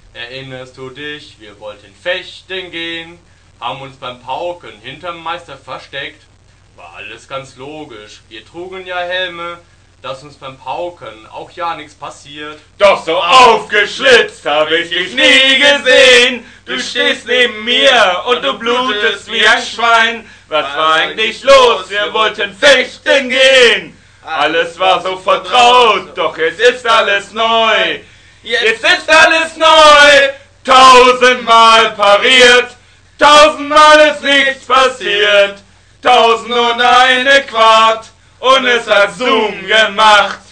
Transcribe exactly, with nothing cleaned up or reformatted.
Erinnerst du dich, wir wollten fechten gehen, haben uns beim Pauken hinterm Meister versteckt. War alles ganz logisch, wir trugen ja Helme, dass uns beim Pauken auch ja nichts passiert. Doch so aufgeschlitzt hab ich dich nie gesehen. Du stehst neben mir und du blutest wie ein Schwein. Was war eigentlich los? Wir wollten fechten gehen. Alles war so vertraut, doch jetzt ist alles neu. Jetzt ist alles neu. Tausendmal pariert, tausendmal ist nichts passiert. Tausend und eine Quart und es hat Zoom gemacht.